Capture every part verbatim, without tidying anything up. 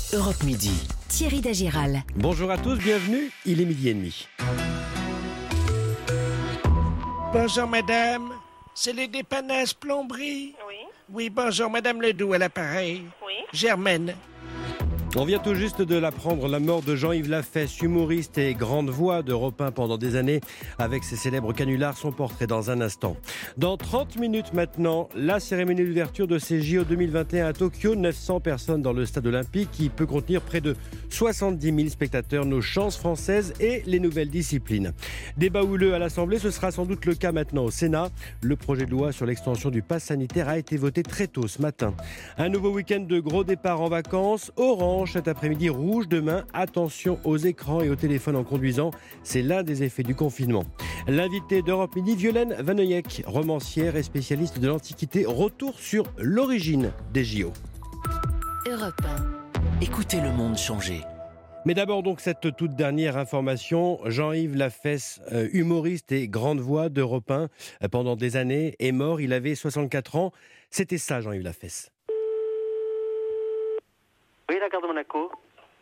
Europe Midi. Thierry Dagiral. Bonjour à tous, bienvenue, il est midi et demi. Bonjour madame, c'est les dépannages plomberie. Oui. Oui, bonjour madame Ledoux à l'appareil. Oui. Germaine. On vient tout juste de l'apprendre, la mort de Jean-Yves Lafesse, humoriste et grande voix d'Europe un pendant des années, avec ses célèbres canulars, son portrait dans un instant. Dans trente minutes maintenant, la cérémonie d'ouverture de ces J O deux mille vingt et un à Tokyo, neuf cents personnes dans le stade olympique qui peut contenir près de soixante-dix mille spectateurs, nos chances françaises et les nouvelles disciplines. Débat houleux à l'Assemblée, ce sera sans doute le cas maintenant au Sénat. Le projet de loi sur l'extension du pass sanitaire a été voté très tôt ce matin. Un nouveau week-end de gros départ en vacances, orange cet après-midi, rouge demain. Attention aux écrans et aux téléphones en conduisant, c'est l'un des effets du confinement. L'invité d'Europe Midi, Violaine Vaneuillec, romancière et spécialiste de l'Antiquité, retour sur l'origine des J O. Europe un. Écoutez le monde changer. Mais d'abord donc cette toute dernière information, Jean-Yves Lafesse, euh, humoriste et grande voix d'Europe un euh, pendant des années, est mort, il avait soixante-quatre ans. C'était ça Jean-Yves Lafesse. Oui, la gare de Monaco. Allô ?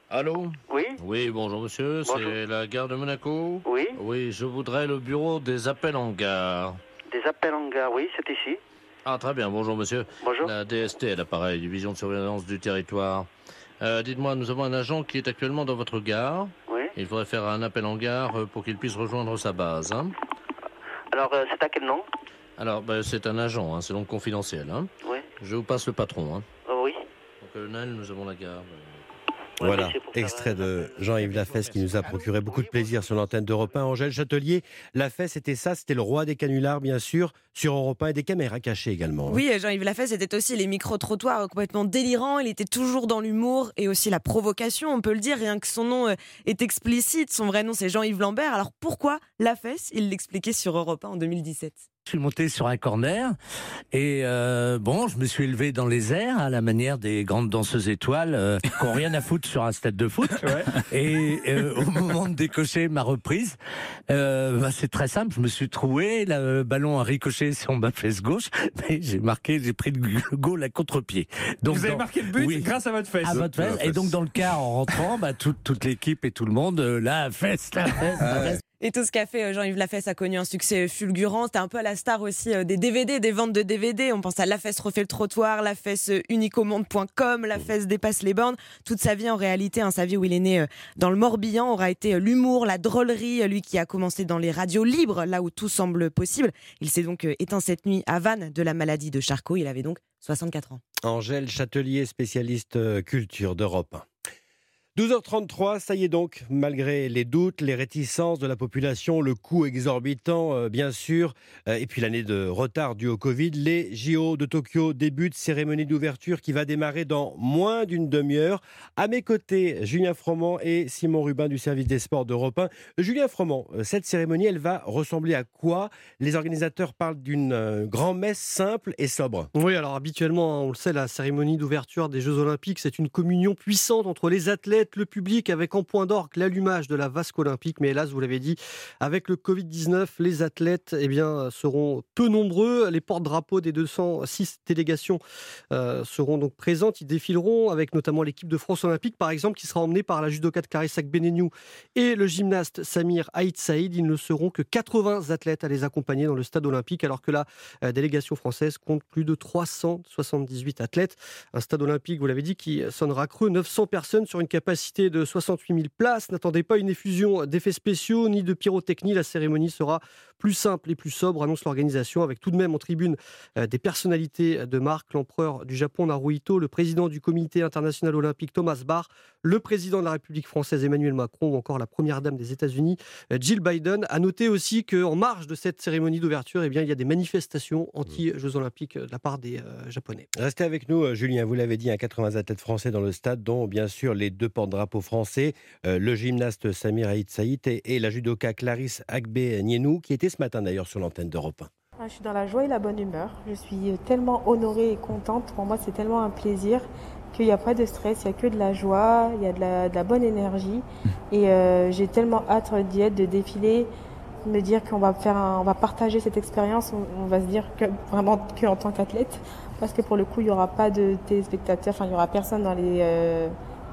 Oui. Oui, bonjour monsieur, Bonjour. c'est la gare de Monaco ? Oui. Oui, je voudrais le bureau des appels en gare. Des appels en gare, oui, c'est ici. Ah, très bien, bonjour monsieur. Bonjour. La D S T, l'appareil, division de surveillance du territoire. Euh, dites-moi, nous avons un agent qui est actuellement dans votre gare. Oui. Il faudrait faire un appel en gare pour qu'il puisse rejoindre sa base. Hein. Alors, euh, c'est à quel nom ? Alors, ben, c'est un agent, hein, c'est donc confidentiel. Hein. Oui. Je vous passe le patron. Hein. Oh, oui. Au colonel, nous avons la gare. Ouais, Voilà, mais c'est pour faire extrait un- de Jean-Yves Lafesse qui nous a procuré beaucoup de plaisir sur l'antenne d'Europe un. Angèle Châtelier, Lafesse c'était ça, c'était le roi des canulars bien sûr, sur Europe un et des caméras cachées également. Oui, Jean-Yves Lafesse était aussi les micro-trottoirs complètement délirants. Il était toujours dans l'humour et aussi la provocation, on peut le dire, rien que son nom est explicite. Son vrai nom, c'est Jean-Yves Lambert. Alors pourquoi Lafesse ? Il l'expliquait sur Europe un en deux mille dix-sept. Je suis monté sur un corner et euh, bon, je me suis élevé dans les airs à la manière des grandes danseuses étoiles euh, qui n'ont rien à foutre sur un stade de foot. Ouais. Et euh, au moment de décocher ma reprise, euh, bah, c'est très simple. Je me suis troué, le ballon a ricoché sur ma fesse gauche, mais j'ai marqué, j'ai pris le goal à contre-pied. Donc, vous avez dans, marqué le but oui, grâce à votre fesse. à votre fesse. Et donc dans le car en rentrant, bah, tout, toute l'équipe et tout le monde, euh, la fesse, la fesse, la fesse. Et tout ce qu'a fait Jean-Yves Lafesse a connu un succès fulgurant. C'était un peu à la star aussi des D V D, des ventes de D V D. On pense à Lafesse refait le trottoir, Lafesse unicomonde point com, Lafesse dépasse les bornes. Toute sa vie en réalité, hein, sa vie où il est né dans le Morbihan, aura été l'humour, la drôlerie. Lui qui a commencé dans les radios libres, là où tout semble possible. Il s'est donc éteint cette nuit à Vannes de la maladie de Charcot. Il avait donc soixante-quatre ans. Angèle Châtelier, spécialiste culture d'Europe un. douze heures trente-trois, ça y est donc, malgré les doutes, les réticences de la population, le coût exorbitant euh, bien sûr, euh, et puis l'année de retard due au Covid, les J O de Tokyo débutent, cérémonie d'ouverture qui va démarrer dans moins d'une demi-heure. À mes côtés, Julien Froment et Simon Rubin du service des sports d'Europe un. Julien Froment, cette cérémonie, elle va ressembler à quoi ? Les organisateurs parlent d'une euh, grand-messe simple et sobre. Oui, alors habituellement, on le sait, la cérémonie d'ouverture des Jeux Olympiques, c'est une communion puissante entre les athlètes, le public, avec en point d'orgue l'allumage de la vasque olympique. Mais hélas, vous l'avez dit, avec le covid dix-neuf, les athlètes eh bien, seront peu nombreux. Les porte-drapeaux des deux cent six délégations euh, seront donc présentes. Ils défileront avec notamment l'équipe de France olympique, par exemple, qui sera emmenée par la judokate Clarissa Agbenenou et le gymnaste Samir Aït Saïd. Ils ne seront que quatre-vingts athlètes à les accompagner dans le stade olympique, alors que la euh, délégation française compte plus de trois cent soixante-dix-huit athlètes. Un stade olympique, vous l'avez dit, qui sonnera creux, neuf cents personnes sur une capacité de soixante-huit mille places. N'attendez pas une effusion d'effets spéciaux ni de pyrotechnie. La cérémonie sera plus simple et plus sobre, annonce l'organisation, avec tout de même en tribune euh, des personnalités de marque, l'empereur du Japon Naruhito, le président du comité international olympique Thomas Bach, le président de la République française Emmanuel Macron ou encore la première dame des États-Unis euh, Jill Biden. À noter aussi qu'en marge de cette cérémonie d'ouverture, eh bien, il y a des manifestations anti-Jeux olympiques de la part des euh, Japonais. Restez avec nous, Julien, vous l'avez dit, un quatre-vingts athlètes français dans le stade, dont bien sûr les deux porte-drapeaux français, euh, le gymnaste Samir Aït Saïd et, et la judoka Clarisse Agbenenou, qui était ce matin d'ailleurs sur l'antenne d'Europe un. Je suis dans la joie et la bonne humeur. Je suis tellement honorée et contente. Pour moi, c'est tellement un plaisir qu'il n'y a pas de stress, il n'y a que de la joie, il y a de la, de la bonne énergie. Et euh, j'ai tellement hâte d'y être, de défiler, de me dire qu'on va, faire un, on va partager cette expérience. On, on va se dire que, vraiment qu'en tant qu'athlète, parce que pour le coup, il n'y aura pas de téléspectateurs, enfin, il n'y aura personne dans les... Euh,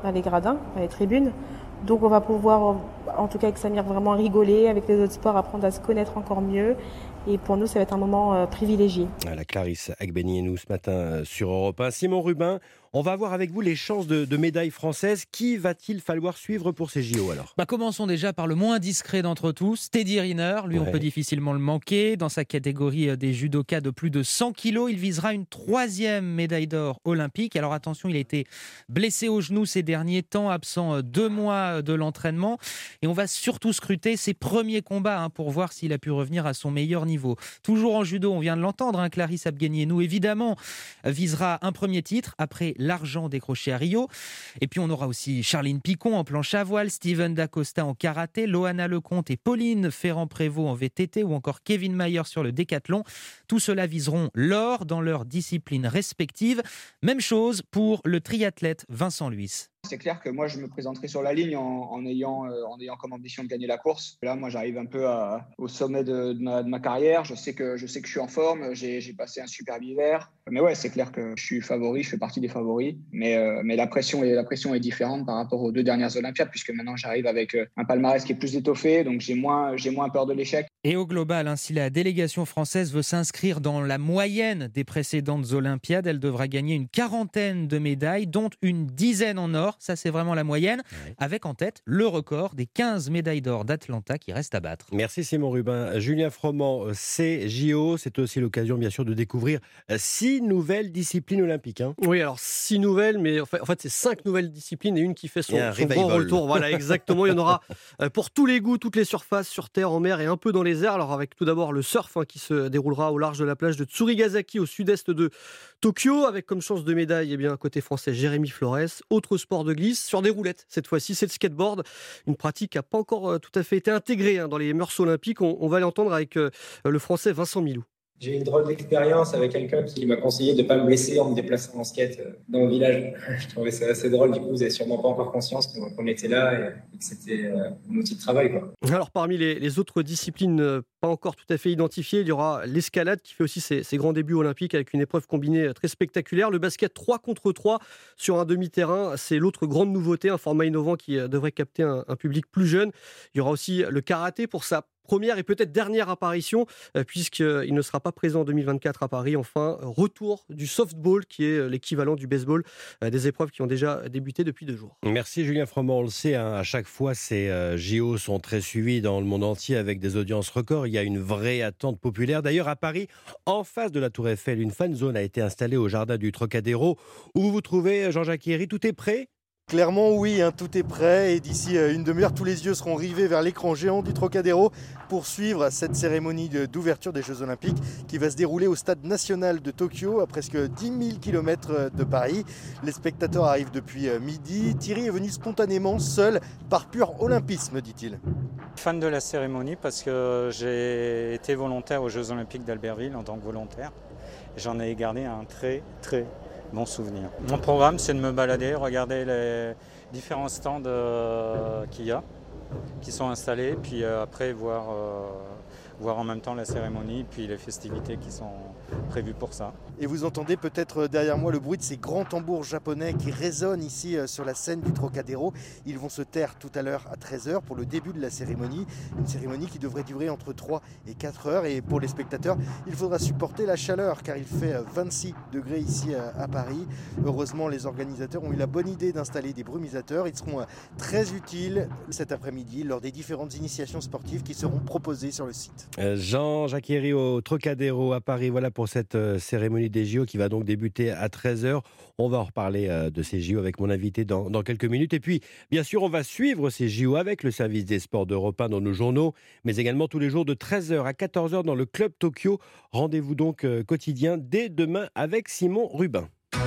dans les gradins, dans les tribunes. Donc on va pouvoir, en tout cas avec Samir, vraiment rigoler avec les autres sports, apprendre à se connaître encore mieux. Et pour nous, ça va être un moment euh, privilégié. La Clarisse Agbenienou et nous ce matin euh, sur Europe un. Simon Rubin, on va voir avec vous les chances de, de médailles françaises. Qui va-t-il falloir suivre pour ces J O alors ? Bah, commençons déjà par le moins discret d'entre tous, Teddy Riner. Lui, ouais. on peut difficilement le manquer. Dans sa catégorie des judokas de plus de cent kilos, il visera une troisième médaille d'or olympique. Alors attention, il a été blessé au genou ces derniers temps, absent deux mois de l'entraînement. Et on va surtout scruter ses premiers combats hein, pour voir s'il a pu revenir à son meilleur niveau. Toujours en judo, on vient de l'entendre, hein, Clarisse Agbenienou, évidemment, visera un premier titre après l'argent décroché à Rio. Et puis on aura aussi Charline Picon en planche à voile, Steven Dacosta en karaté, Loana Lecomte et Pauline Ferrand-Prévot en V T T ou encore Kevin Mayer sur le décathlon. Tout cela viseront l'or dans leurs disciplines respectives. Même chose pour le triathlète Vincent Luis. C'est clair que moi, je me présenterai sur la ligne en, en, ayant, euh, en ayant comme ambition de gagner la course. Là, moi, j'arrive un peu à, au sommet de, de, ma, de ma carrière. Je sais que je, sais que je suis en forme. J'ai, j'ai passé un superbe hiver. Mais ouais, c'est clair que je suis favori. Je fais partie des favoris. Mais, euh, mais la, pression est, la pression est différente par rapport aux deux dernières Olympiades, puisque maintenant, j'arrive avec un palmarès qui est plus étoffé. Donc, j'ai moins, j'ai moins peur de l'échec. Et au global, hein, si la délégation française veut s'inscrire dans la moyenne des précédentes Olympiades, elle devra gagner une quarantaine de médailles, dont une dizaine en or. Ça, c'est vraiment la moyenne, ouais. avec en tête le record des quinze médailles d'or d'Atlanta qui reste à battre. Merci Simon Rubin. Julien Froment, ces J O, c'est aussi l'occasion bien sûr de découvrir six nouvelles disciplines olympiques. Hein. Oui, alors six nouvelles, mais en fait, en fait c'est cinq nouvelles disciplines et une qui fait son, son grand retour. Voilà, exactement. Il y en aura pour tous les goûts, toutes les surfaces, sur terre, en mer et un peu dans les airs. Alors avec tout d'abord le surf hein, qui se déroulera au large de la plage de Tsurugasaki au sud-est de Tokyo, avec comme chance de médaille, eh bien, côté français, Jérémy Flores. Autre sport de glisse, sur des roulettes. Cette fois-ci, c'est le skateboard. Une pratique qui n'a pas encore euh, tout à fait été intégrée hein, dans les mœurs olympiques. On, on va l'entendre avec euh, le français Vincent Milou. J'ai eu une drôle d'expérience avec quelqu'un qui m'a conseillé de ne pas me blesser en me déplaçant en skate dans le village. Je trouvais ça assez drôle. Du coup, vous n'avez sûrement pas encore conscience qu'on était là et que c'était un outil de travail, quoi. Alors, parmi les, les autres disciplines pas encore tout à fait identifiées, il y aura l'escalade qui fait aussi ses, ses grands débuts olympiques avec une épreuve combinée très spectaculaire. Le basket trois contre trois sur un demi-terrain, c'est l'autre grande nouveauté, un format innovant qui devrait capter un, un public plus jeune. Il y aura aussi le karaté pour sa première et peut-être dernière apparition, euh, puisqu'il ne sera pas présent en deux mille vingt-quatre à Paris. Enfin, retour du softball, qui est l'équivalent du baseball, euh, des épreuves qui ont déjà débuté depuis deux jours. Merci Julien Froment. On le sait, hein, à chaque fois, ces euh, J O sont très suivis dans le monde entier avec des audiences records. Il y a une vraie attente populaire. D'ailleurs, à Paris, en face de la Tour Eiffel, une fan zone a été installée au jardin du Trocadéro. Où vous vous trouvez, Jean-Jacques Héry, tout est prêt ? Clairement oui, hein, tout est prêt et d'ici une demi-heure, tous les yeux seront rivés vers l'écran géant du Trocadéro pour suivre cette cérémonie d'ouverture des Jeux Olympiques qui va se dérouler au Stade National de Tokyo, à presque dix mille kilomètres de Paris. Les spectateurs arrivent depuis midi. Thierry est venu spontanément, seul, par pur olympisme, dit-il. Fan de la cérémonie parce que j'ai été volontaire aux Jeux Olympiques d'Albertville en tant que volontaire. J'en ai gardé un très très bon souvenir. Mon programme, c'est de me balader, regarder les différents stands euh, qu'il y a, qui sont installés, puis euh, après voir, euh, voir en même temps la cérémonie, puis les festivités qui sont prévues pour ça. Et vous entendez peut-être derrière moi le bruit de ces grands tambours japonais qui résonnent ici sur la scène du Trocadéro. Ils vont se taire tout à l'heure à treize heures pour le début de la cérémonie. Une cérémonie qui devrait durer entre trois et quatre heures. Et pour les spectateurs, il faudra supporter la chaleur car il fait vingt-six degrés ici à Paris. Heureusement, les organisateurs ont eu la bonne idée d'installer des brumisateurs. Ils seront très utiles cet après-midi lors des différentes initiations sportives qui seront proposées sur le site. Jean-Jacques Héry au Trocadéro à Paris. Voilà pour cette cérémonie des J O qui va donc débuter à treize heures. On va en reparler de ces J O avec mon invité dans, dans quelques minutes. Et puis, bien sûr, on va suivre ces J O avec le service des sports d'Europe un dans nos journaux, mais également tous les jours de treize heures à quatorze heures dans le Club Tokyo. Rendez-vous donc quotidien dès demain avec Simon Rubin.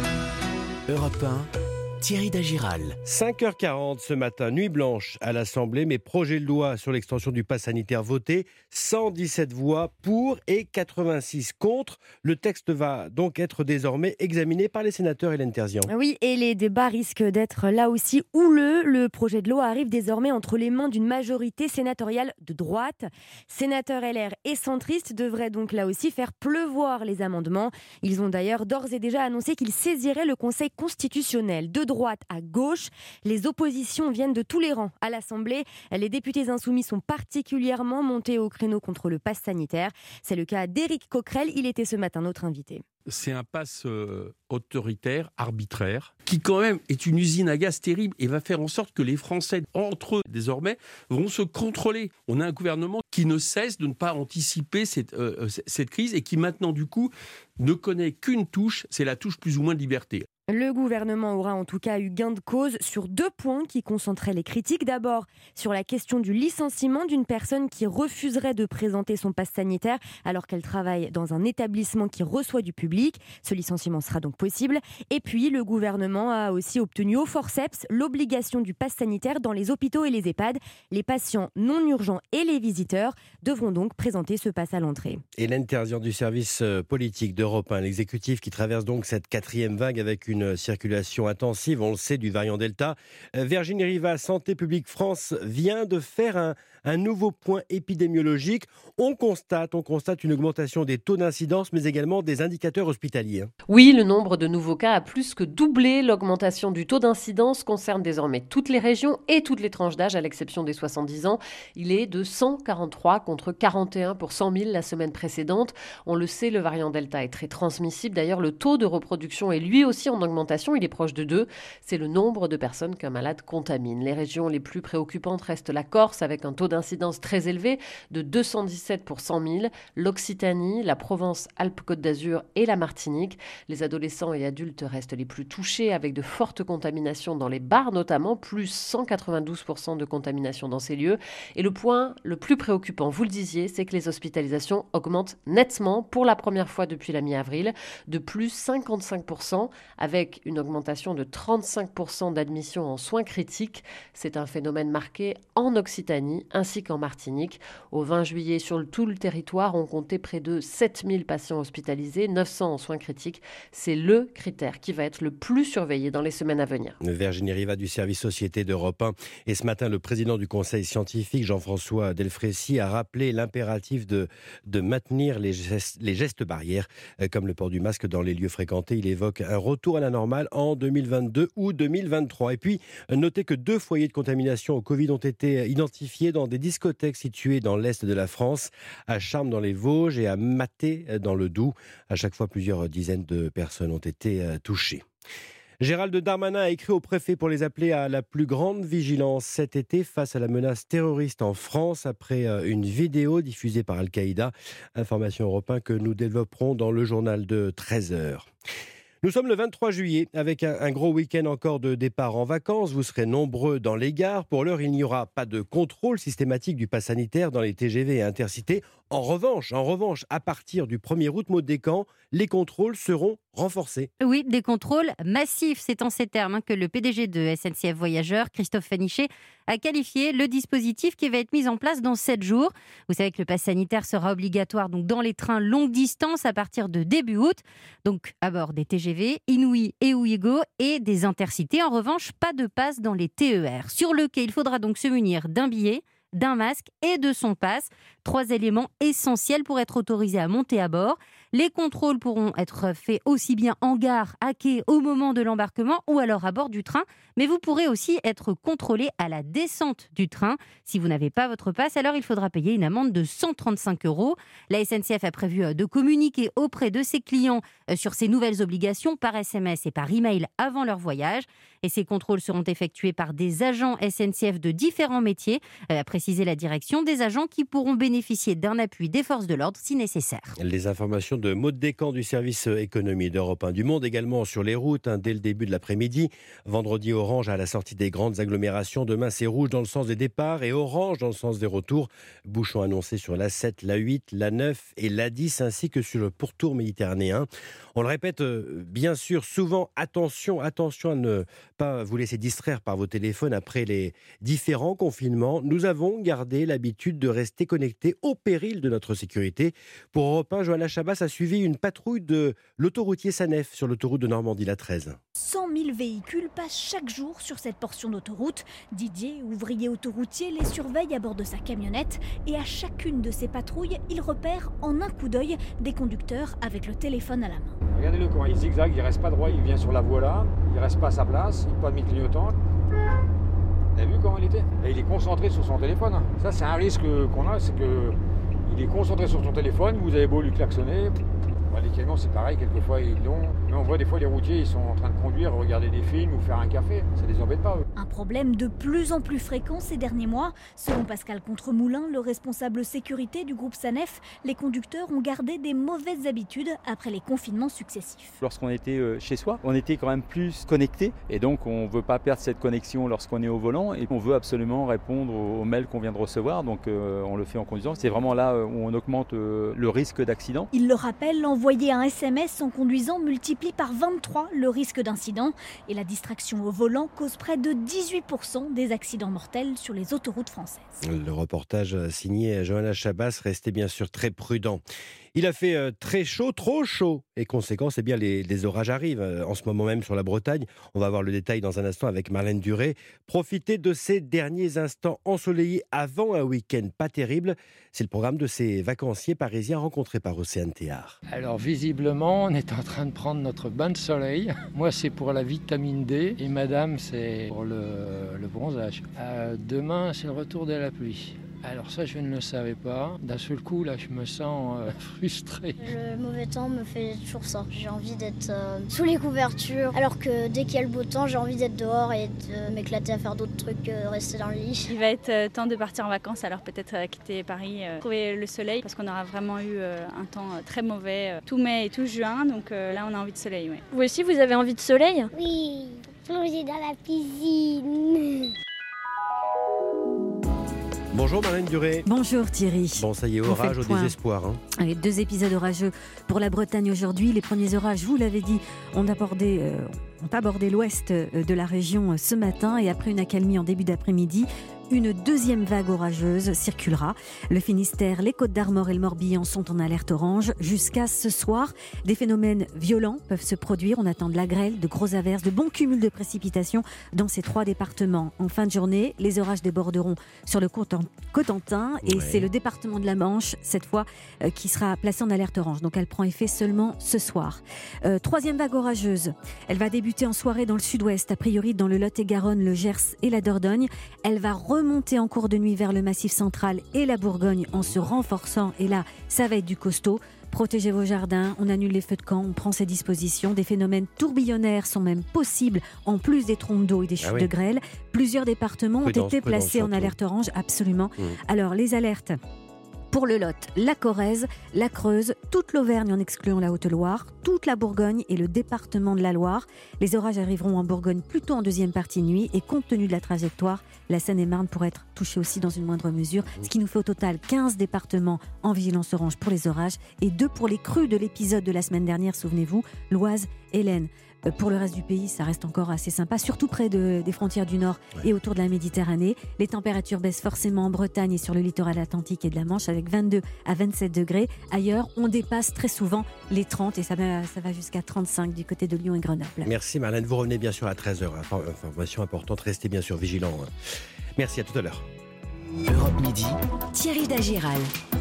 Europe un, Thierry Dagiral. cinq heures quarante ce matin, nuit blanche à l'Assemblée, mais projet de loi sur l'extension du pass sanitaire voté, cent dix-sept voix pour et quatre-vingt-six contre. Le texte va donc être désormais examiné par les sénateurs. Hélène Terzian. Oui, et les débats risquent d'être là aussi houleux. Le projet de loi arrive désormais entre les mains d'une majorité sénatoriale de droite. Sénateurs L R et centristes devraient donc là aussi faire pleuvoir les amendements. Ils ont d'ailleurs d'ores et déjà annoncé qu'ils saisiraient le Conseil constitutionnel. De droite droite à gauche. Les oppositions viennent de tous les rangs. À l'Assemblée, les députés insoumis sont particulièrement montés au créneau contre le pass sanitaire. C'est le cas d'Éric Coquerel. Il était ce matin notre invité. C'est un pass euh, autoritaire, arbitraire, qui quand même est une usine à gaz terrible et va faire en sorte que les Français, entre eux, désormais, vont se contrôler. On a un gouvernement qui ne cesse de ne pas anticiper cette, euh, cette crise et qui maintenant, du coup, ne connaît qu'une touche, c'est la touche plus ou moins de liberté. Le gouvernement aura en tout cas eu gain de cause sur deux points qui concentraient les critiques. D'abord, sur la question du licenciement d'une personne qui refuserait de présenter son pass sanitaire alors qu'elle travaille dans un établissement qui reçoit du public. Ce licenciement sera donc possible. Et puis, le gouvernement a aussi obtenu au forceps l'obligation du pass sanitaire dans les hôpitaux et les EHPAD. Les patients non urgents et les visiteurs devront donc présenter ce pass à l'entrée. Hélène Terzian du service politique d'Europe un, l'exécutif qui traverse donc cette quatrième vague avec une Une circulation intensive, on le sait, du variant Delta. Virginie Riva, Santé publique France, vient de faire un, un nouveau point épidémiologique. On constate, on constate une augmentation des taux d'incidence, mais également des indicateurs hospitaliers. Oui, le nombre de nouveaux cas a plus que doublé. L'augmentation du taux d'incidence concerne désormais toutes les régions et toutes les tranches d'âge, à l'exception des soixante-dix ans. Il est de cent quarante-trois contre quarante et un pour cent mille la semaine précédente. On le sait, le variant Delta est très transmissible. D'ailleurs, le taux de reproduction est lui aussi en augmentation, il est proche de deux. C'est le nombre de personnes qu'un malade contamine. Les régions les plus préoccupantes restent la Corse, avec un taux d'incidence très élevé de deux cent dix-sept pour cent mille, l'Occitanie, la Provence-Alpes-Côte d'Azur et la Martinique. Les adolescents et adultes restent les plus touchés, avec de fortes contaminations dans les bars notamment, plus cent quatre-vingt-douze pour cent de contamination dans ces lieux. Et le point le plus préoccupant, vous le disiez, c'est que les hospitalisations augmentent nettement pour la première fois depuis la mi-avril, de plus cinquante-cinq pour cent, avec une augmentation de trente-cinq pour cent d'admissions en soins critiques. C'est un phénomène marqué en Occitanie ainsi qu'en Martinique. Au vingt juillet, sur le, tout le territoire, on comptait près de sept mille patients hospitalisés, neuf cents en soins critiques. C'est le critère qui va être le plus surveillé dans les semaines à venir. Virginie Riva du service Société d'Europe un. Et ce matin, le président du Conseil scientifique, Jean-François Delfrécy, a rappelé l'impératif de, de maintenir les gestes, les gestes barrières, comme le port du masque dans les lieux fréquentés. Il évoque un retour à la normale en deux mille vingt-deux ou deux mille vingt-trois. Et puis, notez que deux foyers de contamination au Covid ont été identifiés dans des discothèques situées dans l'est de la France, à Charmes dans les Vosges et à Maté dans le Doubs. À chaque fois, plusieurs dizaines de personnes ont été touchées. Gérald Darmanin a écrit au préfet pour les appeler à la plus grande vigilance cet été face à la menace terroriste en France après une vidéo diffusée par Al-Qaïda. Information Europe un que nous développerons dans le journal de treize heures. Nous sommes le vingt-trois juillet avec un, un gros week-end encore de départ en vacances. Vous serez nombreux dans les gares. Pour l'heure, il n'y aura pas de contrôle systématique du pass sanitaire dans les T G V et intercités. En revanche, en revanche, à partir du premier août, Maud Descamps, les contrôles seront renforcés. Oui, des contrôles massifs. C'est en ces termes hein, que le P D G de S N C F Voyageurs, Christophe Fanichet, a qualifié le dispositif qui va être mis en place dans sept jours. Vous savez que le pass sanitaire sera obligatoire donc, dans les trains longue distance à partir de début août. Donc à bord des T G V, Inouï et Ouigo et des intercités. En revanche, pas de pass dans les T E R. Sur le quai, il faudra donc se munir d'un billet, d'un masque et de son pass. Trois éléments essentiels pour être autorisé à monter à bord. Les contrôles pourront être faits aussi bien en gare, à quai, au moment de l'embarquement ou alors à bord du train. Mais vous pourrez aussi être contrôlé à la descente du train. Si vous n'avez pas votre passe, alors il faudra payer une amende de cent trente-cinq euros. La S N C F a prévu de communiquer auprès de ses clients sur ces nouvelles obligations par S M S et par email avant leur voyage. Et ces contrôles seront effectués par des agents S N C F de différents métiers, a précisé la direction, des agents qui pourront bénéficier d'un appui des forces de l'ordre si nécessaire. Les informations de Maud Descamps du service économie d'Europe un. Du monde également sur les routes, hein, dès le début de l'après-midi. Vendredi, orange à la sortie des grandes agglomérations. Demain, c'est rouge dans le sens des départs et orange dans le sens des retours. Bouchons annoncés sur l'A sept, l'A huit, l'A neuf et l'A dix, ainsi que sur le pourtour méditerranéen. On le répète euh, bien sûr souvent, attention, attention à ne pas vous laisser distraire par vos téléphones après les différents confinements. Nous avons gardé l'habitude de rester connectés au péril de notre sécurité. Pour Europe un, Johanna Chabas assure suivi une patrouille de l'autoroutier Sanef sur l'autoroute de Normandie, la treize. cent mille véhicules passent chaque jour sur cette portion d'autoroute. Didier, ouvrier autoroutier, les surveille à bord de sa camionnette et à chacune de ces patrouilles, il repère en un coup d'œil des conducteurs avec le téléphone à la main. Regardez-le comment il zigzague, il reste pas droit, il vient sur la voie là, il reste pas à sa place, il n'a pas mis de clignotant. Vous avez vu comment il était? Et il est concentré sur son téléphone. Ça, c'est un risque qu'on a, c'est que il est concentré sur son téléphone, vous avez beau lui klaxonner. Les camions, c'est pareil, quelquefois ils l'ont. Mais on voit des fois les routiers, ils sont en train de conduire, regarder des films ou faire un café. Ça les embête pas, eux. Un problème de plus en plus fréquent ces derniers mois. Selon Pascal Contremoulin, le responsable sécurité du groupe Sanef, les conducteurs ont gardé des mauvaises habitudes après les confinements successifs. Lorsqu'on était chez soi, on était quand même plus connectés. Et donc, on ne veut pas perdre cette connexion lorsqu'on est au volant. Et on veut absolument répondre aux mails qu'on vient de recevoir. Donc, euh, on le fait en conduisant. C'est vraiment là où on augmente euh, le risque d'accident. Il le rappelle, envoyer un S M S en conduisant multiplie par vingt-trois le risque d'incident. Et la distraction au volant cause près de dix-huit pour cent des accidents mortels sur les autoroutes françaises. Le reportage signé Johanna Chabas, restez bien sûr très prudent. Il a fait euh, très chaud, trop chaud. Et conséquence, eh bien, les, les orages arrivent euh, en ce moment même sur la Bretagne. On va voir le détail dans un instant avec Marlène Duré. Profitez de ces derniers instants ensoleillés avant un week-end pas terrible. C'est le programme de ces vacanciers parisiens rencontrés par Océane Théard. Alors visiblement, on est en train de prendre notre bain de soleil. Moi, c'est pour la vitamine D et madame, c'est pour le, le bronzage. Euh, demain, c'est le retour de la pluie. Alors ça, je ne le savais pas. D'un seul coup, là, je me sens euh, frustré. Le mauvais temps me fait toujours ça. J'ai envie d'être euh, sous les couvertures, alors que dès qu'il y a le beau temps, j'ai envie d'être dehors et de m'éclater à faire d'autres trucs que rester dans le lit. Il va être euh, temps de partir en vacances, alors peut-être euh, quitter Paris, euh, trouver le soleil, parce qu'on aura vraiment eu euh, un temps euh, très mauvais euh, tout mai et tout juin, donc euh, là, on a envie de soleil. Ouais. Vous aussi, vous avez envie de soleil? Oui, plonger dans la piscine. Bonjour Marlène Duré. Bonjour Thierry. Bon, ça y est, On fait orage le au point. désespoir. Hein. Allez, deux épisodes orageux pour la Bretagne aujourd'hui. Les premiers orages, vous l'avez dit, ont abordé, euh, ont abordé l'ouest de la région ce matin et après une accalmie en début d'après-midi, une deuxième vague orageuse circulera. Le Finistère, les Côtes-d'Armor et le Morbihan sont en alerte orange jusqu'à ce soir. Des phénomènes violents peuvent se produire. On attend de la grêle, de grosses averses, de bons cumuls de précipitations dans ces trois départements. En fin de journée, les orages déborderont sur le Cotentin et ouais. c'est le département de la Manche, cette fois, euh, qui sera placé en alerte orange. Donc elle prend effet seulement ce soir. Euh, troisième vague orageuse. Elle va débuter en soirée dans le sud-ouest, a priori dans le Lot-et-Garonne, le Gers et la Dordogne. Elle va remonter en cours de nuit vers le Massif central et la Bourgogne en se renforçant. Et là, ça va être du costaud. Protégez vos jardins, on annule les feux de camp, on prend ses dispositions. Des phénomènes tourbillonnaires sont même possibles, en plus des trompes d'eau et des chutes ah oui. de grêle. Plusieurs départements prudence, ont été placés en alerte orange, absolument. Mmh. Alors, les alertes pour le Lot, la Corrèze, la Creuse, toute l'Auvergne en excluant la Haute-Loire, toute la Bourgogne et le département de la Loire. Les orages arriveront en Bourgogne plutôt en deuxième partie de nuit et compte tenu de la trajectoire, la Seine-et-Marne pourrait être touchée aussi dans une moindre mesure, ce qui nous fait au total quinze départements en vigilance orange pour les orages et deux pour les crues de l'épisode de la semaine dernière, souvenez-vous, l'Oise et l'Aisne. Pour le reste du pays, ça reste encore assez sympa, surtout près de, des frontières du Nord ouais. et autour de la Méditerranée. Les températures baissent forcément en Bretagne et sur le littoral atlantique et de la Manche avec vingt-deux à vingt-sept degrés. Ailleurs, on dépasse très souvent les trente et ça va, ça va jusqu'à trente-cinq du côté de Lyon et Grenoble. Merci Marlène, vous revenez bien sûr à treize heures. Information importante, restez bien sûr vigilants. Merci, à tout à l'heure. Europe Midi. Thierry Dagiral.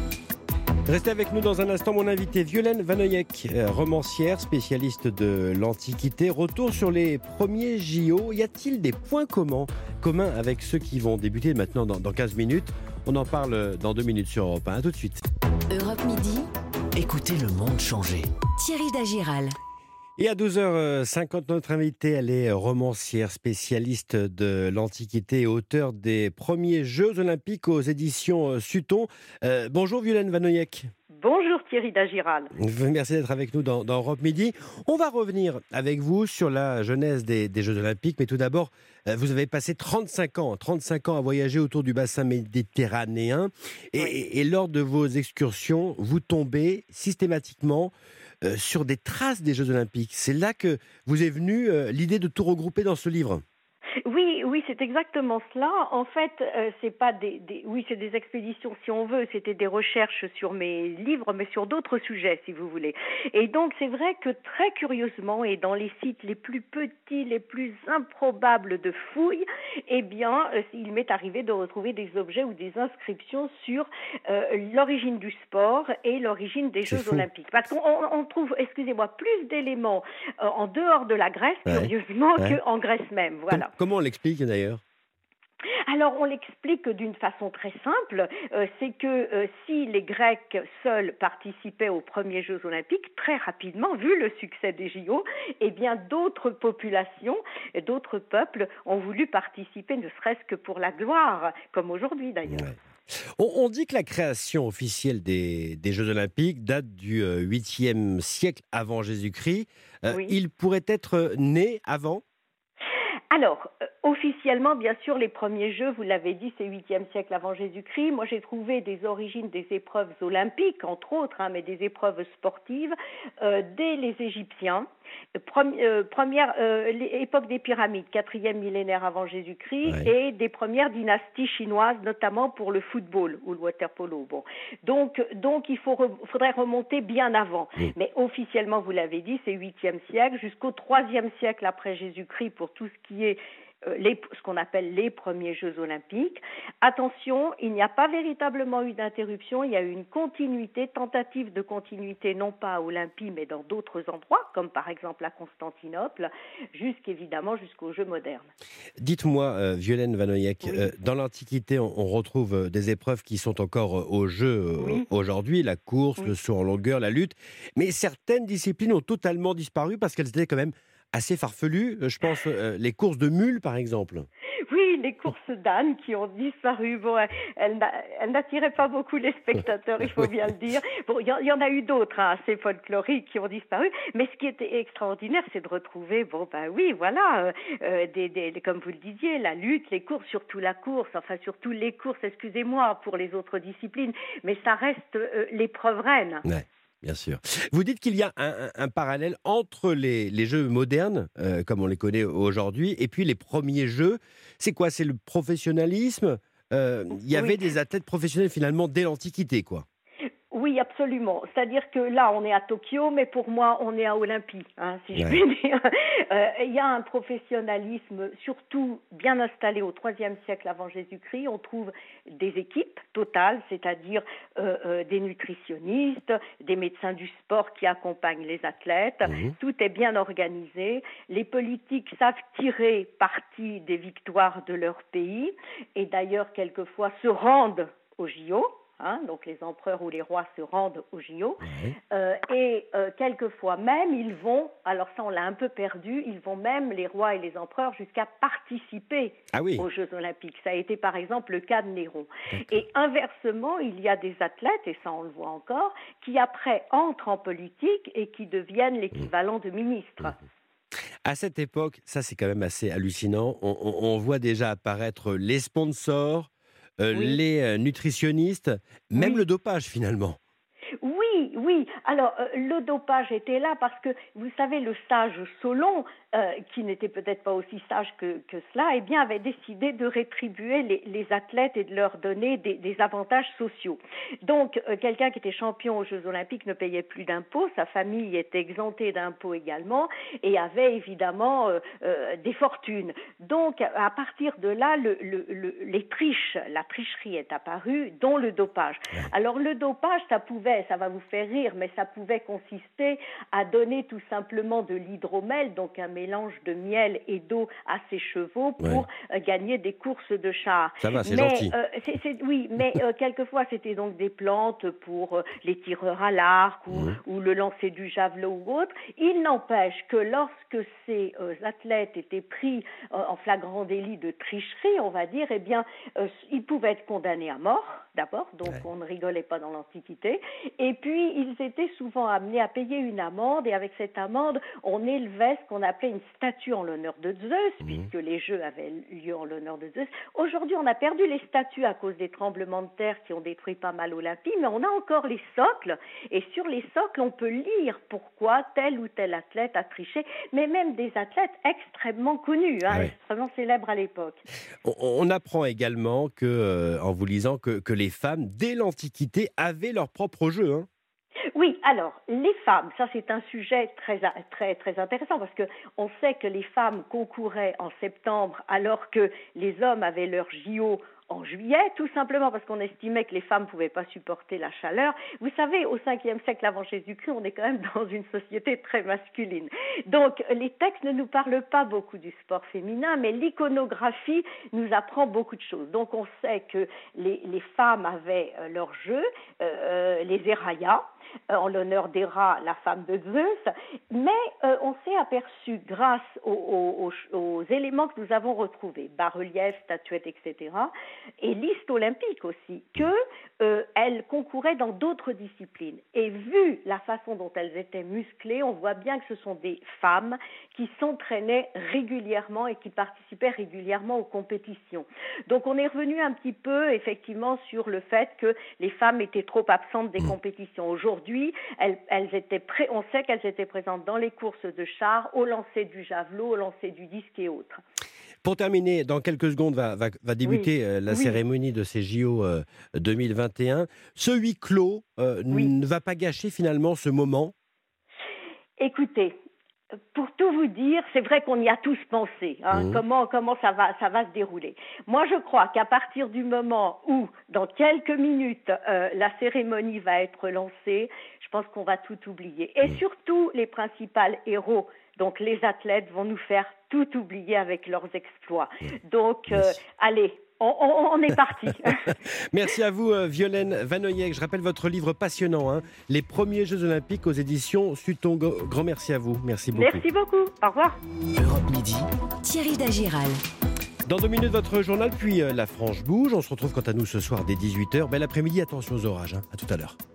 Restez avec nous dans un instant, mon invité Violaine Vanoyek, romancière, spécialiste de l'Antiquité. Retour sur les premiers J O. Y a-t-il des points communs, communs avec ceux qui vont débuter maintenant dans, dans quinze minutes? On en parle dans deux minutes sur Europe un. À tout de suite. Europe Midi. Écoutez le monde changer. Thierry Dagiral. Et à douze heures cinquante, notre invitée, elle est romancière, spécialiste de l'Antiquité et auteure des premiers Jeux Olympiques aux éditions Sutton. Euh, bonjour Violaine Vanoyek. Bonjour Thierry Dagiral. Merci d'être avec nous dans, dans Europe Midi. On va revenir avec vous sur la genèse des, des Jeux Olympiques, mais tout d'abord, vous avez passé trente-cinq ans, trente-cinq ans à voyager autour du bassin méditerranéen et, oui. et, et lors de vos excursions, vous tombez systématiquement Euh, sur des traces des Jeux Olympiques. C'est là que vous est venue euh, l'idée de tout regrouper dans ce livre. Oui, oui, c'est exactement cela. En fait, euh, c'est pas des, des, oui, c'est des expéditions si on veut. C'était des recherches sur mes livres, mais sur d'autres sujets, si vous voulez. Et donc, c'est vrai que très curieusement, et dans les sites les plus petits, les plus improbables de fouilles, eh bien, euh, il m'est arrivé de retrouver des objets ou des inscriptions sur euh, l'origine du sport et l'origine des C'est Jeux fou. olympiques. Parce qu'on on, on trouve, excusez-moi, plus d'éléments euh, en dehors de la Grèce, Ouais. curieusement, Ouais. qu'en Grèce même. Voilà. Com- comment on l'explique d'ailleurs? Alors, on l'explique d'une façon très simple, euh, c'est que euh, si les Grecs seuls participaient aux premiers Jeux olympiques, très rapidement, vu le succès des J O, eh bien d'autres populations, et d'autres peuples ont voulu participer, ne serait-ce que pour la gloire, comme aujourd'hui d'ailleurs. Ouais. On, on dit que la création officielle des, des Jeux olympiques date du euh, huitième siècle avant Jésus-Christ. Euh, Oui. Il pourrait être né avant? Alors, euh, officiellement, bien sûr, les premiers Jeux, vous l'avez dit, c'est huitième siècle avant Jésus-Christ. Moi, j'ai trouvé des origines des épreuves olympiques, entre autres, hein, mais des épreuves sportives, euh, dès les Égyptiens. Premi- euh, première euh, époque des pyramides, quatrième millénaire avant Jésus-Christ, Ouais. et des premières dynasties chinoises, notamment pour le football ou le water-polo. Bon. Donc, donc, il faut re- faudrait remonter bien avant. Mm. Mais officiellement, vous l'avez dit, c'est huitième siècle, jusqu'au troisième siècle après Jésus-Christ pour tout ce qui est euh, les, ce qu'on appelle les premiers Jeux olympiques. Attention, il n'y a pas véritablement eu d'interruption, il y a eu une continuité, tentative de continuité, non pas à Olympie, mais dans d'autres endroits, comme par exemple à Constantinople, jusqu'évidemment jusqu'aux Jeux modernes. Dites-moi, euh, Violaine Vanoyek, Oui. euh, dans l'Antiquité, on, on retrouve euh, des épreuves qui sont encore euh, au jeu euh, Oui. aujourd'hui, la course, Oui. le saut en longueur, la lutte, mais certaines disciplines ont totalement disparu parce qu'elles étaient quand même assez farfelues. Euh, Je pense euh, les courses de mules, par exemple. Oui, les courses d'ânes qui ont disparu. Bon, elles, n'a- elles n'attiraient pas beaucoup les spectateurs, il faut bien le dire. Bon, il y, en- il y en a eu d'autres, hein, assez folkloriques, qui ont disparu. Mais ce qui était extraordinaire, c'est de retrouver, bon, ben oui, voilà, euh, euh, des, des, des- comme vous le disiez, la lutte, les courses, surtout la course, enfin surtout les courses, excusez-moi pour les autres disciplines, mais ça reste euh, l'épreuve reine. Ouais. Bien sûr. Vous dites qu'il y a un, un- un parallèle entre les, les jeux modernes, euh, comme on les connaît aujourd'hui, et puis les premiers jeux. C'est quoi? C'est le professionnalisme? Euh, Il y avait Oui. des athlètes professionnels finalement dès l'Antiquité, quoi. Oui, absolument. C'est-à-dire que là, on est à Tokyo, mais pour moi, on est à Olympie, hein, si je Ouais. puis dire. Euh, Il y a un professionnalisme, surtout bien installé au troisième siècle avant Jésus-Christ. On trouve des équipes totales, c'est-à-dire euh, euh, des nutritionnistes, des médecins du sport qui accompagnent les athlètes. Mhm. Tout est bien organisé. Les politiques savent tirer parti des victoires de leur pays et d'ailleurs, quelquefois, se rendent aux J O. Hein, donc les empereurs ou les rois se rendent aux J O. Ouais. Euh, et euh, quelquefois même, ils vont, alors ça on l'a un peu perdu, ils vont même, les rois et les empereurs, jusqu'à participer Ah oui. aux Jeux olympiques. Ça a été par exemple le cas de Néron. Et inversement, il y a des athlètes, et ça on le voit encore, qui après entrent en politique et qui deviennent l'équivalent de ministres. À cette époque, ça c'est quand même assez hallucinant, on, on- on voit déjà apparaître les sponsors, euh, Oui. les euh, nutritionnistes, même Oui. le dopage finalement. Oui, oui. Alors, euh, le dopage était là parce que, vous savez, le sage Solon, euh, qui n'était peut-être pas aussi sage que, que cela, eh bien, avait décidé de rétribuer les, les athlètes et de leur donner des, des avantages sociaux. Donc, euh, quelqu'un qui était champion aux Jeux Olympiques ne payait plus d'impôts, sa famille était exemptée d'impôts également et avait évidemment euh, euh, des fortunes. Donc, à partir de là, le, le, le, les triches, la tricherie est apparue, dont le dopage. Alors, le dopage, ça pouvait, ça va vous faire rire, mais ça pouvait consister à donner tout simplement de l'hydromel, donc un mélange de miel et d'eau à ses chevaux pour euh, gagner des courses de chars. Ça va, c'est mais, gentil. euh, c'est- c'est- oui, mais euh, quelquefois c'était donc des plantes pour euh, les tireurs à l'arc ou, Mhm. ou le lancer du javelot ou autre. Il n'empêche que lorsque ces euh, athlètes étaient pris euh, en flagrant délit de tricherie, on va dire, eh bien, euh, ils pouvaient être condamnés à mort, d'abord, donc on ne rigolait pas dans l'Antiquité, et puis ils étaient souvent amenés à payer une amende, et avec cette amende, on élevait ce qu'on appelait une statue en l'honneur de Zeus, mmh. puisque les Jeux avaient lieu en l'honneur de Zeus. Aujourd'hui, on a perdu les statues à cause des tremblements de terre qui ont détruit pas mal Olympie, mais on a encore les socles, et sur les socles, on peut lire pourquoi tel ou tel athlète a triché, mais même des athlètes extrêmement connus, hein, oui. extrêmement célèbres à l'époque. On, on apprend également que, euh, en vous lisant, que, que les femmes, dès l'Antiquité, avaient leur propre jeu, hein. Oui, alors, les femmes, ça c'est un sujet très, très, très intéressant parce qu'on sait que les femmes concouraient en septembre alors que les hommes avaient leur J O en juillet, tout simplement parce qu'on estimait que les femmes ne pouvaient pas supporter la chaleur. Vous savez, au cinquième siècle avant Jésus-Christ, on est quand même dans une société très masculine. Donc, les textes ne nous parlent pas beaucoup du sport féminin, mais l'iconographie nous apprend beaucoup de choses. Donc, on sait que les, les femmes avaient euh, leur jeu, euh, les Héraias, euh, en l'honneur d'Héra, la femme de Zeus, mais euh, on s'est aperçu, grâce aux, aux, aux, aux éléments que nous avons retrouvés, bas-reliefs, statuettes, et cetera, et liste olympique aussi, qu'elles euh, concouraient dans d'autres disciplines. Et vu la façon dont elles étaient musclées, on voit bien que ce sont des femmes qui s'entraînaient régulièrement et qui participaient régulièrement aux compétitions. Donc on est revenu un petit peu effectivement sur le fait que les femmes étaient trop absentes des compétitions. Aujourd'hui, elles, elles étaient pré- on sait qu'elles étaient présentes dans les courses de chars, au lancer du javelot, au lancer du disque et autres. Pour terminer, dans quelques secondes va, va, va débuter oui. euh, la oui. cérémonie de ces J O euh, deux mille vingt et un. Ce huis clos euh, oui. ne va pas gâcher finalement ce moment? Écoutez, pour tout vous dire, c'est vrai qu'on y a tous pensé, hein, mmh. comment, comment ça va, ça va se dérouler. Moi, je crois qu'à partir du moment où, dans quelques minutes, euh, la cérémonie va être lancée, je pense qu'on va tout oublier. Et mmh. surtout, les principaux héros, donc les athlètes, vont nous faire tout oublier avec leurs exploits. Donc, euh, allez, on, on, on est parti. Merci à vous, euh, Violaine Vanoyek. Je rappelle votre livre passionnant, hein, Les premiers Jeux Olympiques aux éditions Sutton. Grand merci à vous. Merci beaucoup. Merci beaucoup. Au revoir. Europe Midi. Thierry Dagiral. Dans deux minutes, votre journal, puis euh, la Franche bouge. On se retrouve quant à nous ce soir dès dix-huit heures. Bel après-midi, attention aux orages. Hein. À tout à l'heure.